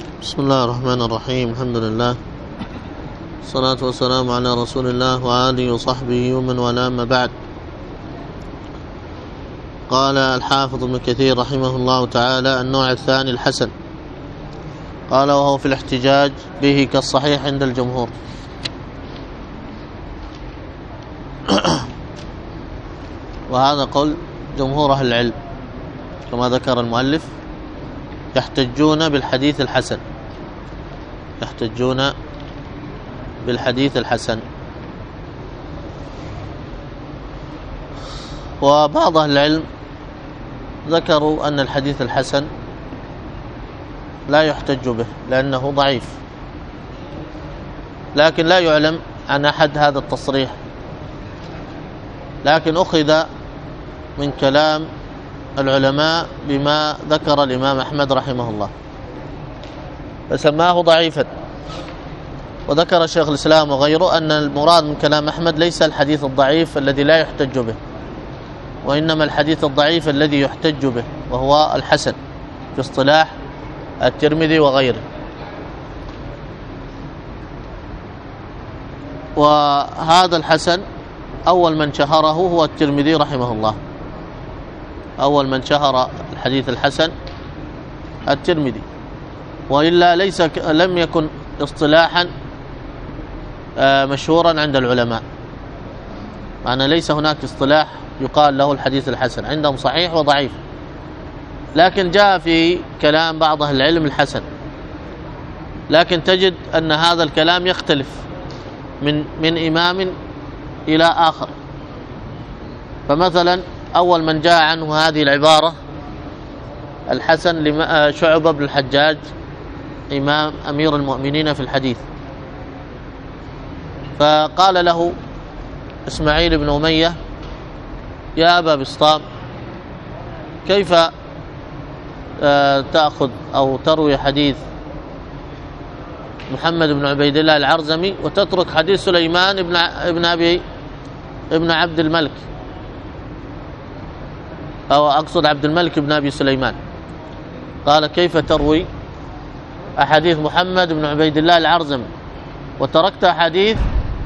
بسم الله الرحمن الرحيم. الحمد لله، الصلاة والسلام على رسول الله وآله وصحبه ومن والاه، أما بعد. قال الحافظ ابن كثير رحمه الله تعالى: النوع الثاني الحسن. قال: وهو في الاحتجاج به كالصحيح عند الجمهور. وهذا قول جمهور أهل العلم كما ذكر المؤلف، يحتجون بالحديث الحسن، يحتجون بالحديث الحسن. وبعض أهل العلم ذكروا أن الحديث الحسن لا يحتج به لأنه ضعيف، لكن لا يعلم عن أحد هذا التصريح، لكن أخذ من كلام العلماء بما ذكر الإمام أحمد رحمه الله فسماه ضعيفا. وذكر شيخ الإسلام وغيره أن المراد من كلام أحمد ليس الحديث الضعيف الذي لا يحتج به، وإنما الحديث الضعيف الذي يحتج به، وهو الحسن في اصطلاح الترمذي وغيره. وهذا الحسن أول من شهره هو الترمذي رحمه الله، أول من شهر الحديث الحسن الترمذي، وإلا لم يكن اصطلاحا مشهورا عند العلماء، معنى ليس هناك اصطلاح يقال له الحديث الحسن، عندهم صحيح وضعيف، لكن جاء في كلام بعض أهل العلم الحسن، لكن تجد أن هذا الكلام يختلف من إمام إلى آخر. فمثلا أول من جاء عنه هذه العبارة الحسن شعبة بن الحجاج إمام أمير المؤمنين في الحديث، فقال له إسماعيل بن أمية: يا أبا بسطام، كيف تأخذ أو تروي حديث محمد بن عبيد الله العرزمي وتترك حديث سليمان ابن عبد الملك، أو أقصد عبد الملك بن أبي سليمان؟ قال: كيف تروي أحاديث محمد بن عبيد الله العرزمي وتركت حديث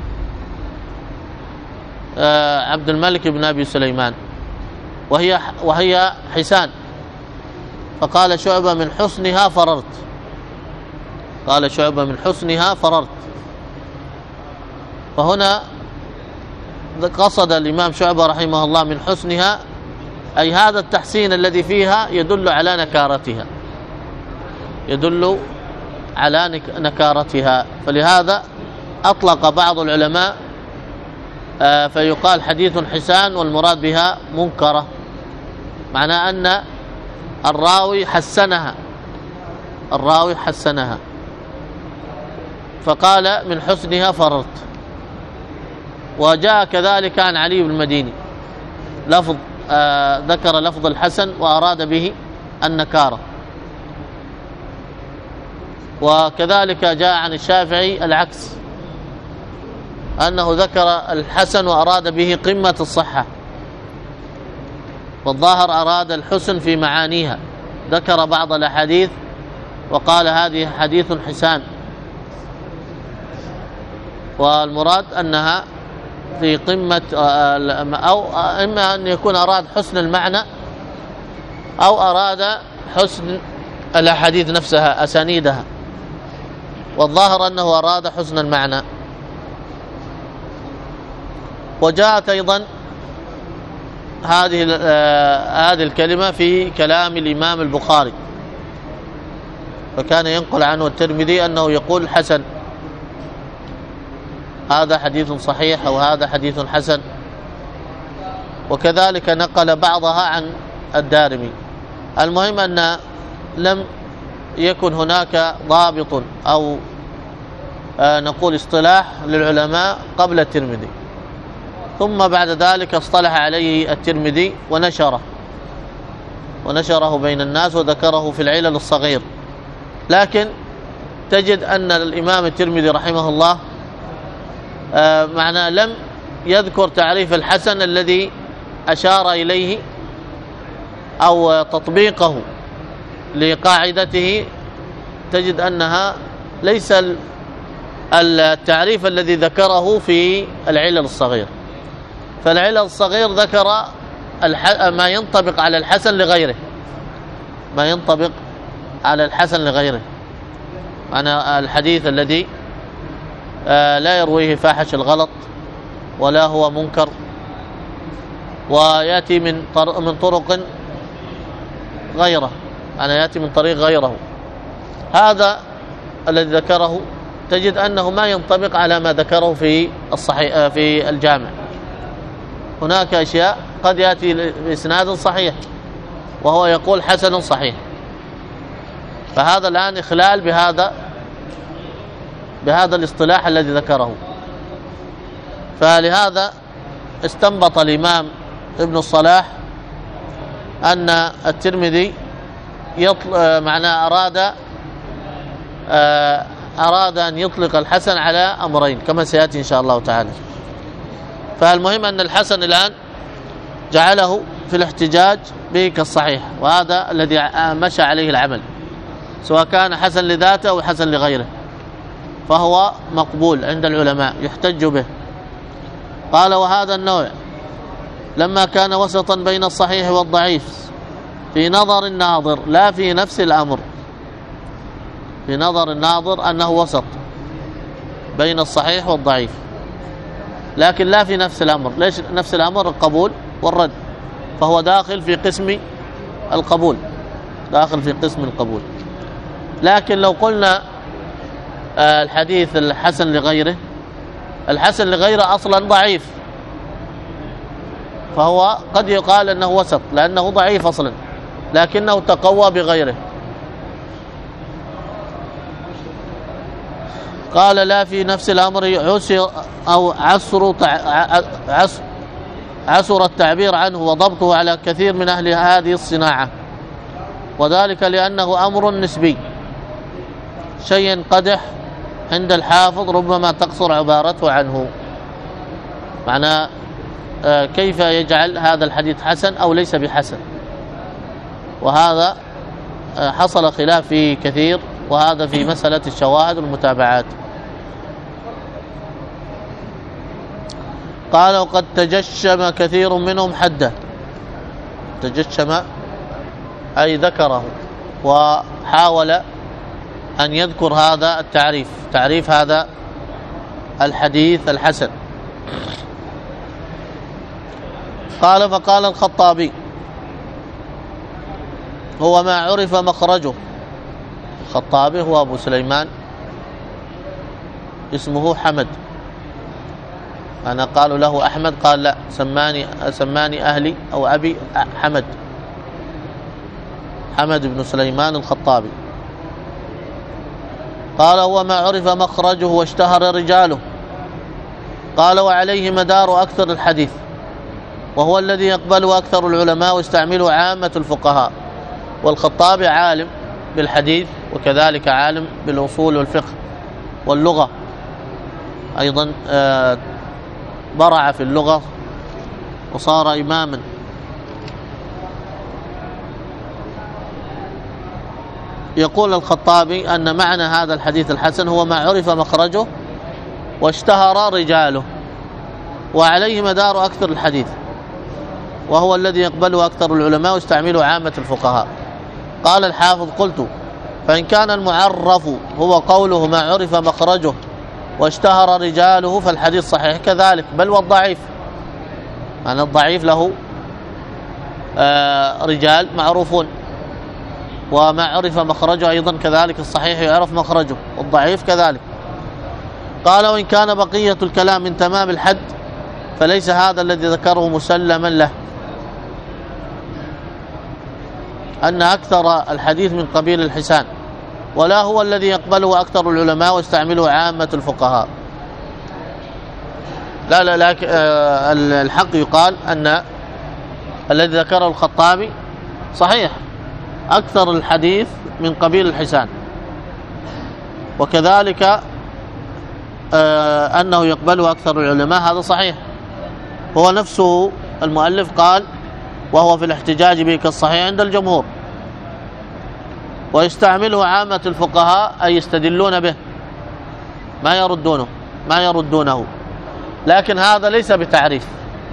عبد الملك بن أبي سليمان وهي حسان؟ فقال شعبة: من حسنها فررت. قال شعبة: من حسنها فررت. فهنا قصد الإمام شعبة رحمه الله من حسنها، أي هذا التحسين الذي فيها يدل على نكارتها، يدل على نكارتها. فلهذا أطلق بعض العلماء فيقال حديث حسان والمراد بها منكرة، معناه أن الراوي حسنها، فقال من حسنها فررت. وجاء كذلك عن علي بن المديني لفظ ذكر لفظ الحسن وأراد به النكارة. وكذلك جاء عن الشافعي العكس، أنه ذكر الحسن وأراد به قمة الصحة، والظاهر أراد الحسن في معانيها، ذكر بعض الأحاديث وقال هذه حديث حسان، والمراد أنها في قمة، أو إما أن يكون أراد حسن المعنى أو أراد حسن الأحاديث نفسها أسانيدها، والظاهر أنه أراد حسن المعنى. وجاءت أيضا هذه الكلمة في كلام الإمام البخاري، فكان ينقل عنه الترمذي أنه يقول حسن، هذا حديث صحيح أو هذا حديث حسن. وكذلك نقل بعضها عن الدارمي. المهم أن لم يكن هناك ضابط أو نقول اصطلاح للعلماء قبل الترمذي، ثم بعد ذلك اصطلح عليه الترمذي ونشره بين الناس وذكره في العلل الصغير. لكن تجد أن الإمام الترمذي رحمه الله معناه لم يذكر تعريف الحسن الذي أشار إليه أو تطبيقه لقاعدته تجد أنها ليس التعريف الذي ذكره في العلل الصغير. فالعلل الصغير ذكر ما ينطبق على الحسن لغيره، ما ينطبق على الحسن لغيره، أنا الحديث الذي لا يرويه فاحش الغلط ولا هو منكر ويأتي من طرق غيره، أنا يأتي من طريق غيره، هذا الذي ذكره تجد أنه ما ينطبق على ما ذكره في الصحيح في الجامع. هناك أشياء قد يأتي بإسناد صحيح وهو يقول حسن صحيح، فهذا الآن إخلال بهذا الاصطلاح الذي ذكره. فلهذا استنبط الإمام ابن الصلاح أن الترمذي معناه أراد أن يطلق الحسن على أمرين كما سيأتي إن شاء الله تعالى. فالمهم أن الحسن الآن جعله في الاحتجاج به كالصحيح، وهذا الذي مشى عليه العمل، سواء كان حسن لذاته أو حسن لغيره فهو مقبول عند العلماء يحتج به. قال: وهذا النوع لما كان وسطا بين الصحيح والضعيف في نظر الناظر لا في نفس الأمر، في نظر الناظر أنه وسط بين الصحيح والضعيف، لكن لا في نفس الأمر. ليش نفس الأمر؟ القبول والرد، فهو داخل في قسم القبول، داخل في قسم القبول. لكن لو قلنا الحديث الحسن لغيره، الحسن لغيره أصلا ضعيف، فهو قد يقال أنه وسط لأنه ضعيف أصلا لكنه تقوى بغيره. قال: لا في نفس الأمر عسر أو عسر التعبير عنه وضبطه على كثير من أهل هذه الصناعة، وذلك لأنه أمر نسبي، شيء قدح عند الحافظ ربما تقصر عبارته عنه. معنى كيف يجعل هذا الحديث حسن أو ليس بحسن، وهذا حصل خلاف فيه كثير، وهذا في مسألة الشواهد والمتابعات. قال: وقد تجشم كثير منهم حده، تجشم أي ذكره وحاول أن يذكر هذا التعريف، تعريف هذا الحديث الحسن. قال: فقال الخطابي: هو ما عرف مخرجه. الخطابي هو أبو سليمان، اسمه حمد. أنا قالوا له أحمد، قال: لا، سماني أهلي أو أبي حمد بن سليمان الخطابي. قال: هو ما عرف مخرجه واشتهر رجاله. قال: وعليه مدار أكثر الحديث، وهو الذي يقبله أكثر العلماء ويستعمله عامة الفقهاء. والخطابي عالم بالحديث وكذلك عالم بالأصول والفقه واللغة أيضا، برع في اللغة وصار إماما. يقول الخطابي أن معنى هذا الحديث الحسن هو ما عرف مخرجه واشتهر رجاله وعليه مدار أكثر الحديث، وهو الذي يقبله أكثر العلماء ويستعمله عامة الفقهاء. قال الحافظ: قلت: فإن كان المعرف هو قوله ما عرف مخرجه واشتهر رجاله فالحديث صحيح كذلك، بل والضعيف، يعني الضعيف له رجال معروفون، وما عرف مخرجه أيضا كذلك الصحيح يعرف مخرجه، والضعيف كذلك. قال: وإن كان بقية الكلام من تمام الحد فليس هذا الذي ذكره مسلما له، أن أكثر الحديث من قبيل الحسان، ولا هو الذي يقبله أكثر العلماء ويستعمله عامة الفقهاء. لا الحق يقال أن الذي ذكره الخطابي صحيح، أكثر الحديث من قبيل الحسان، وكذلك أنه يقبله أكثر العلماء، هذا صحيح. هو نفسه المؤلف قال: وهو في الاحتجاج به كالصحيح عند الجمهور. ويستعمله عامة الفقهاء أي يستدلون به، ما يردونه، لكن هذا ليس بتعريف.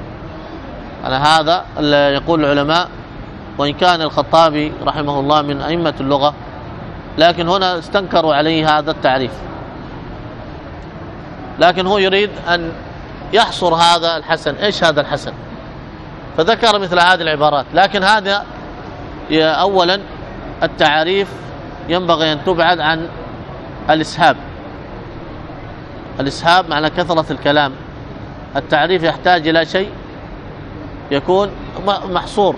هذا اللي يقول العلماء، وإن كان الخطابي رحمه الله من أئمة اللغة، لكن هنا استنكروا عليه هذا التعريف، لكن هو يريد أن يحصر هذا الحسن. إيش هذا الحسن؟ فذكر مثل هذه العبارات. لكن هذا أولا التعريف ينبغي أن تبعد عن الإسهاب. الإسهاب معنى كثرة الكلام. التعريف يحتاج إلى شيء يكون محصور.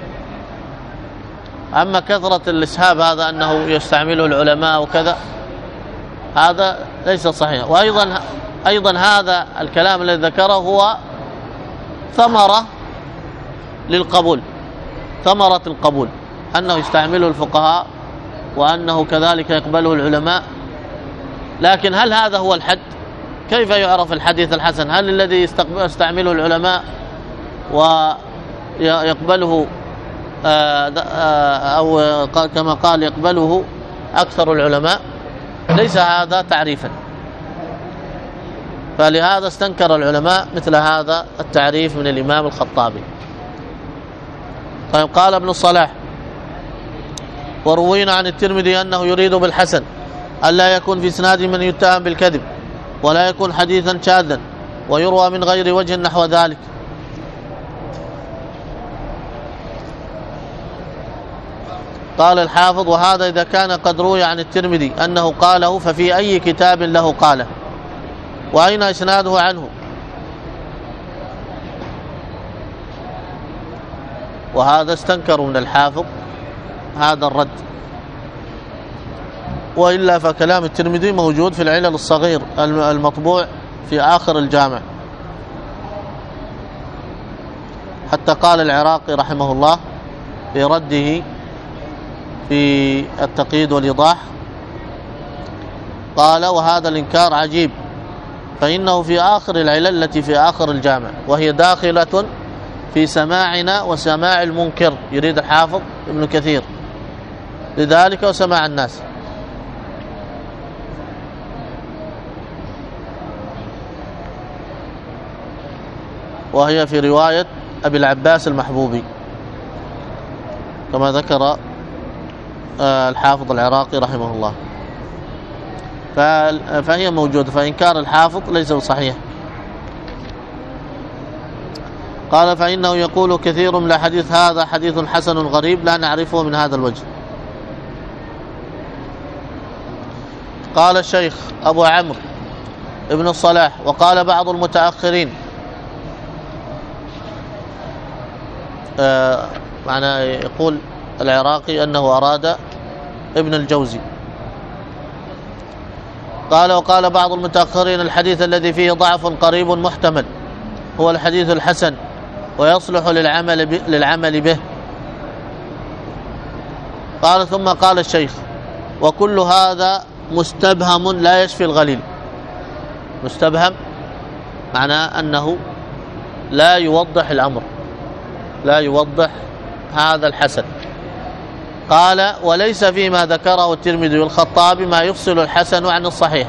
أما كثرة الإسهاب هذا أنه يستعمله العلماء وكذا، هذا ليس صحيح. وأيضا هذا الكلام الذي ذكره هو ثمرة للقبول، ثمرة القبول، أنه يستعمله الفقهاء وأنه كذلك يقبله العلماء. لكن هل هذا هو الحد؟ كيف يعرف الحديث الحسن؟ هل الذي يستعمله العلماء ويقبله أو كما قال يقبله أكثر العلماء؟ ليس هذا تعريفا. فلهذا استنكر العلماء مثل هذا التعريف من الإمام الخطابي. طيب، قال ابن الصلاح: وروينا عن الترمذي أنه يريد بالحسن ألا يكون في إسناد من يتهم بالكذب، ولا يكون حديثا شاذا، ويروى من غير وجه نحو ذلك. قال الحافظ: وهذا إذا كان قد روي عن الترمذي أنه قاله، ففي أي كتاب له قاله؟ وأين إسناده عنه؟ وهذا استنكروا من الحافظ هذا الرد. وإلا فكلام الترمذي موجود في العلل الصغير المطبوع في آخر الجامع. حتى قال العراقي رحمه الله في رده في التقييد والإيضاح، قال: وهذا الإنكار عجيب، فإنه في آخر العلل التي في آخر الجامع، وهي داخلة في سماعنا وسماع المنكر. يريد الحافظ ابن كثير لذلك وسماع الناس. وهي في رواية أبي العباس المحبوبي كما ذكر الحافظ العراقي رحمه الله. فهي موجودة، فإنكار الحافظ ليس بصحيح. قال: فإنه يقول كثير من الحديث هذا حديث حسن غريب لا نعرفه من هذا الوجه. قال الشيخ أبو عمرو ابن الصلاح: وقال بعض المتأخرين، معنى يقول العراقي أنه أراد ابن الجوزي، قال: وقال بعض المتأخرين الحديث الذي فيه ضعف قريب محتمل هو الحديث الحسن، ويصلح للعمل به. قال: ثم قال الشيخ: وكل هذا مستبهم لا يشفي الغليل. مستبهم معناه أنه لا يوضح الأمر، لا يوضح هذا الحسن. قال: وليس فيما ذكره الترمذي والخطابي ما يفصل الحسن عن الصحيح.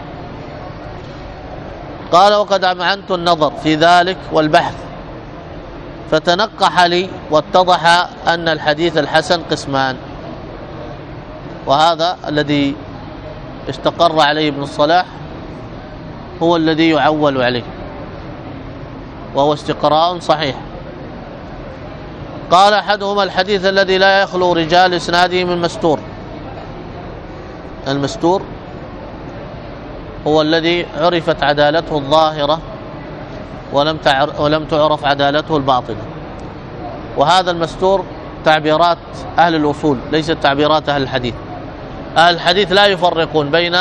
قال: وقد أمعنت النظر في ذلك والبحث، فتنقح لي واتضح أن الحديث الحسن قسمان. وهذا الذي استقر عليه ابن الصلاح هو الذي يعول عليه، وهو استقراء صحيح. قال: أحدهما الحديث الذي لا يخلو رجال إسناده من مستور. المستور هو الذي عرفت عدالته الظاهرة ولم تعرف عدالته الباطنة. وهذا المستور تعبيرات أهل الأصول ليست تعبيرات أهل الحديث. أهل الحديث لا يفرقون بين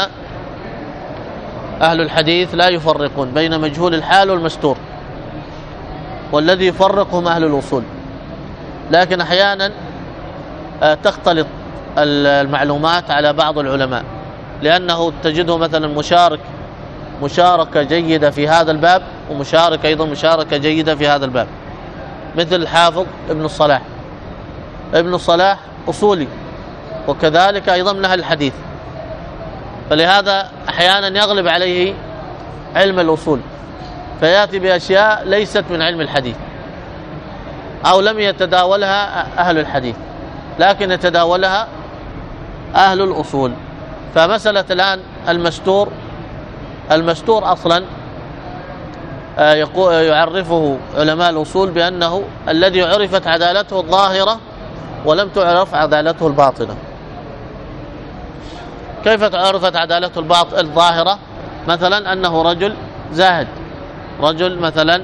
أهل الحديث لا يفرقون بين مجهول الحال والمستور، والذي يفرقهم أهل الأصول. لكن أحيانا تختلط المعلومات على بعض العلماء، لأنه تجده مثلا مشاركة جيدة في هذا الباب، مشاركة جيدة في هذا الباب، مثل الحافظ ابن الصلاح. ابن الصلاح أصولي وكذلك أيضا من أهل الحديث. فلهذا أحيانا يغلب عليه علم الأصول فيأتي بأشياء ليست من علم الحديث أو لم يتداولها أهل الحديث لكن يتداولها أهل الأصول. فمسألة الآن المستور أصلا يعرفه علماء الأصول بأنه الذي عرفت عدالته الظاهرة ولم تعرف عدالته الباطنة. كيف عرفت عدالته الظاهرة؟ مثلا أنه رجل زاهد، رجل مثلا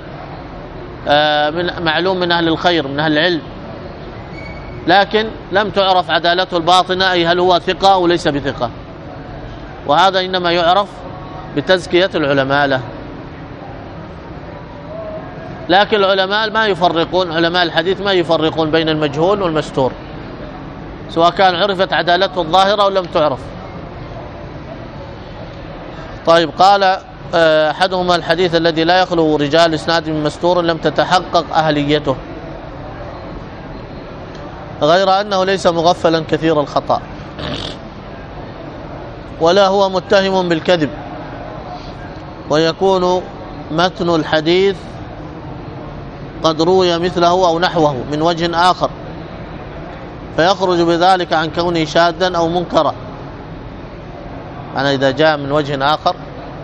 معلوم من أهل الخير من أهل العلم، لكن لم تعرف عدالته الباطنة، أي هل هو ثقة أو ليس بثقة، وهذا إنما يعرف بتزكية العلماء له. لكن العلماء ما يفرقون، علماء الحديث ما يفرقون بين المجهول والمستور، سواء كان عرفت عدالته الظاهرة أو لم تعرف. طيب، قال أحدهما الحديث الذي لا يخلو رجال إسناد من مستور لم تتحقق أهليته، غير أنه ليس مغفلا كثير الخطأ ولا هو متهم بالكذب، ويكون متن الحديث قد روي مثله أو نحوه من وجه آخر فيخرج بذلك عن كونه شاذا أو منكرا. يعني إذا جاء من وجه آخر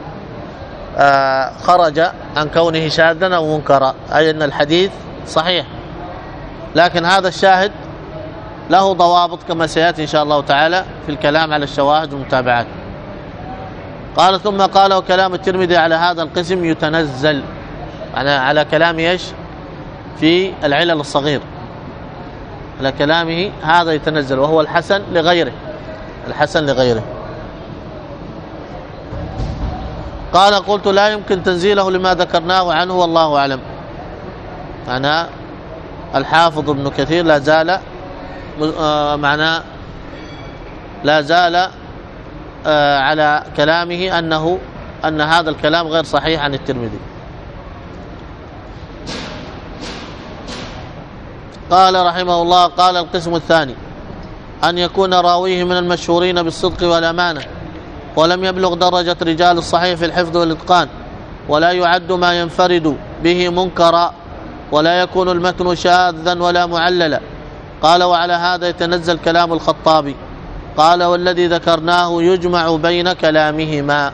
خرج عن كونه شاذا أو منكرا، أي أن الحديث صحيح لكن هذا الشاهد له ضوابط كما سيأتي إن شاء الله تعالى في الكلام على الشواهد والمتابعات. قال ثم قال وكلام الترمذي على هذا القسم يتنزل، يعني على كلام ايش؟ في العلل الصغير، على كلامه هذا يتنزل، وهو الحسن لغيره، الحسن لغيره. قال قلت لا يمكن تنزيله لما ذكرناه عنه والله أعلم. أنا الحافظ ابن كثير لا زال لا زال على كلامه أن هذا الكلام غير صحيح عن الترمذي. قال رحمه الله قال القسم الثاني أن يكون راويه من المشهورين بالصدق والأمانة ولم يبلغ درجة رجال الصحيح في الحفظ والإتقان، ولا يعد ما ينفرد به منكرا، ولا يكون المتن شاذا ولا معللا. قال وعلى هذا يتنزل كلام الخطابي. قال والذي ذكرناه يجمع بين كلامهما،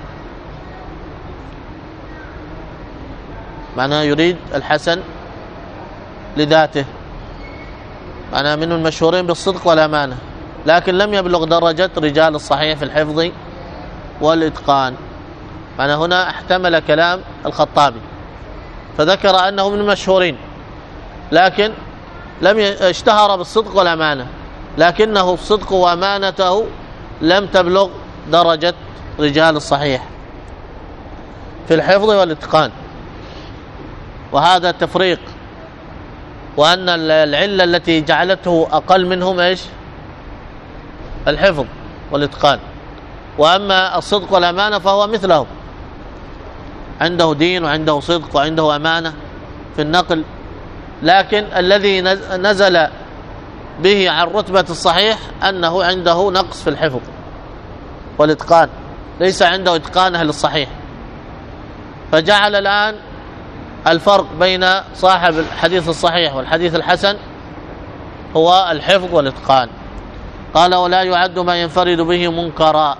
معناه يريد الحسن لذاته، معناه من المشهورين بالصدق والأمانة لكن لم يبلغ درجة رجال الصحيح في الحفظ والإتقان. معناه هنا احتمل كلام الخطابي فذكر أنه من المشهورين لكن لم اشتهر بالصدق والأمانة، لكنه الصدق وأمانته لم تبلغ درجة رجال الصحيح في الحفظ والإتقان، وهذا التفريق. وأن العلة التي جعلته أقل منهم إيش؟ الحفظ والإتقان. وأما الصدق والأمانة فهو مثلهم، عنده دين وعنده صدق وعنده أمانة في النقل، لكن الذي نزل به عن رتبة الصحيح أنه عنده نقص في الحفظ والإتقان، ليس عنده إتقان أهل الصحيح. فجعل الآن الفرق بين صاحب الحديث الصحيح والحديث الحسن هو الحفظ والإتقان. قال ولا يعد ما ينفرد به منكرا،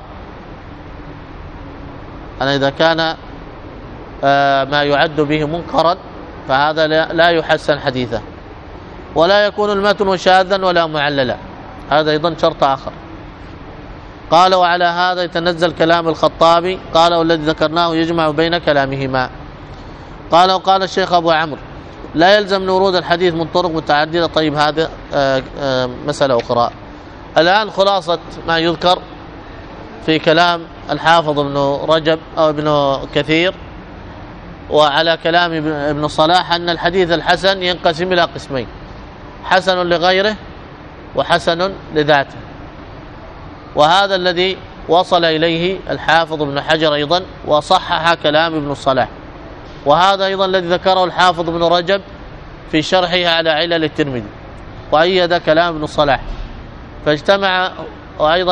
أنا إذا كان ما يعد به منكرا فهذا لا يحسن حديثه. ولا يكون المتن شاذا ولا معللا، هذا أيضا شرط آخر. قال وعلى هذا يتنزل كلام الخطابي. قال والذي ذكرناه يجمع بين كلامهما. قال وقال الشيخ أبو عمرو لا يلزم من ورود الحديث من طرق متعددة. طيب، هذا مسألة أخرى. الآن خلاصة ما يذكر في كلام الحافظ ابن رجب أو ابن كثير وعلى كلام ابن صلاح أن الحديث الحسن ينقسم إلى قسمين: حسن لغيره وحسن لذاته. وهذا الذي وصل إليه الحافظ ابن حجر أيضا وصحح كلام ابن صلاح، وهذا أيضا الذي ذكره الحافظ ابن رجب في شرحه على علل الترمذي وأيد كلام ابن صلاح. فاجتمع وأيضا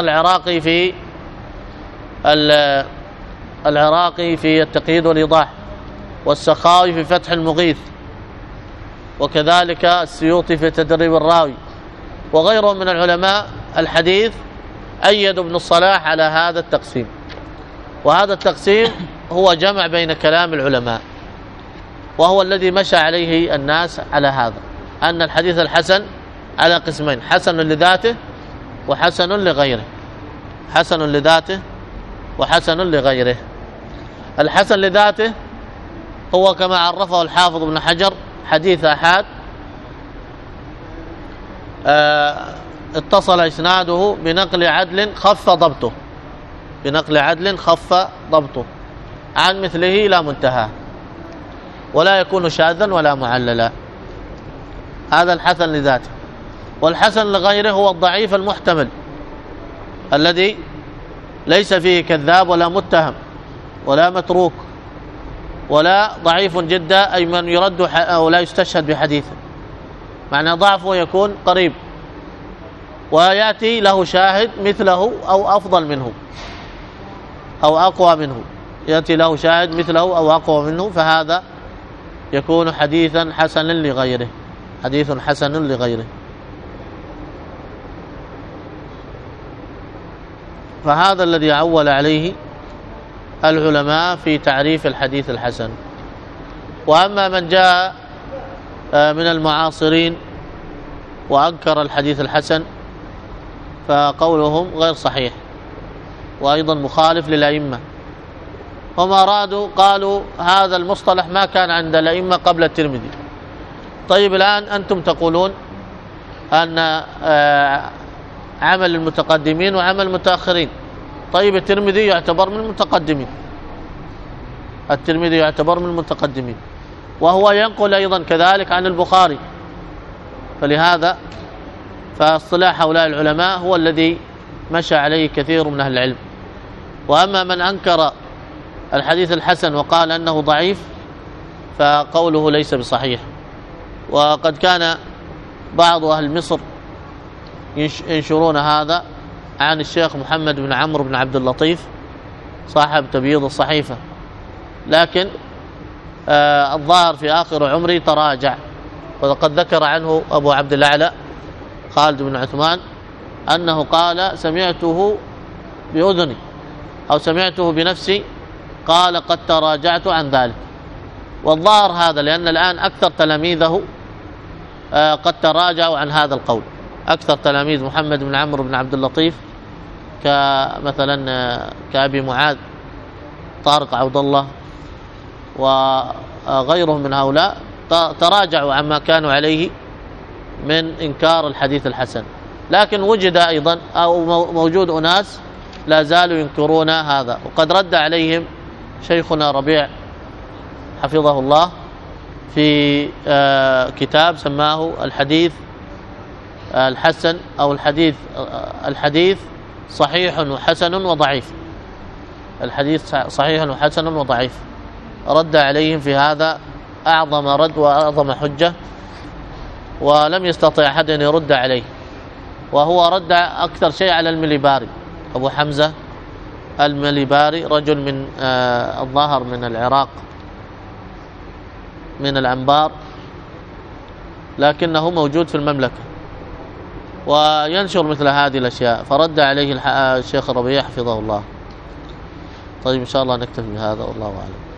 العراقي في التقييد والإيضاح، والسخاوي في فتح المغيث، وكذلك السيوطي في تدريب الراوي، وغيرهم من العلماء الحديث أيدوا ابن الصلاح على هذا التقسيم. وهذا التقسيم هو جمع بين كلام العلماء، وهو الذي مشى عليه الناس على هذا، أن الحديث الحسن على قسمين: حسن لذاته وحسن لغيره. حسن لذاته وحسن لغيره. الحسن لذاته هو كما عرفه الحافظ ابن حجر حديث آحاد اتصل إسناده بنقل عدل خف ضبطه، بنقل عدل خف ضبطه عن مثله لا منتهى، ولا يكون شاذا ولا معللا. هذا الحسن لذاته. والحسن لغيره هو الضعيف المحتمل الذي ليس فيه كذاب ولا متهم ولا متروك ولا ضعيف جدا، أي من يرد أو لا يستشهد بحديثه، معنى ضعفه يكون قريب ويأتي له شاهد مثله أو أفضل منه أو أقوى منه، يأتي له شاهد مثله أو أقوى منه، فهذا يكون حديثا حسنا لغيره، حديث حسن لغيره. فهذا الذي عول عليه العلماء في تعريف الحديث الحسن. وأما من جاء من المعاصرين وأنكر الحديث الحسن فقولهم غير صحيح، وأيضا مخالف للأئمة. هم أرادوا قالوا هذا المصطلح ما كان عند الأئمة قبل الترمذي. طيب الآن أنتم تقولون أن عمل المتقدمين وعمل المتأخرين. طيب الترمذي يعتبر من المتقدمين، الترمذي يعتبر من المتقدمين، وهو ينقل أيضا كذلك عن البخاري. فلهذا فاصطلاح هؤلاء العلماء هو الذي مشى عليه كثير من أهل العلم. وأما من أنكر الحديث الحسن وقال أنه ضعيف فقوله ليس بصحيح. وقد كان بعض أهل مصر ينشرون هذا عن الشيخ محمد بن عمرو بن عبد اللطيف صاحب تبييض الصحيفة، لكن الظاهر في آخر عمره تراجع. وقد ذكر عنه أبو عبد الأعلى خالد بن عثمان أنه قال سمعته بأذني أو سمعته بنفسي، قال قد تراجعت عن ذلك. والظاهر هذا لأن الآن أكثر تلاميذه قد تراجعوا عن هذا القول. أكثر تلاميذ محمد بن عمرو بن عبد اللطيف كمثلا كأبي معاذ طارق عبد الله وغيرهم من هؤلاء تراجعوا عما كانوا عليه من إنكار الحديث الحسن. لكن وجد أيضا أو موجود أناس لا زالوا ينكرون هذا، وقد رد عليهم شيخنا ربيع حفظه الله في كتاب سماه الحديث الحسن أو الحديث صحيح وحسن وضعيف. الحديث صحيح وحسن وضعيف، رد عليهم في هذا أعظم رد وأعظم حجة، ولم يستطيع أحد أن يرد عليه. وهو رد أكثر شيء على المليباري، أبو حمزة المليباري، رجل من الظاهر من العراق من الأنبار، لكنه موجود في المملكة وينشر مثل هذه الأشياء، فرد عليه الشيخ ربيع حفظه الله. طيب إن شاء الله نكتفي بهذا والله أعلم.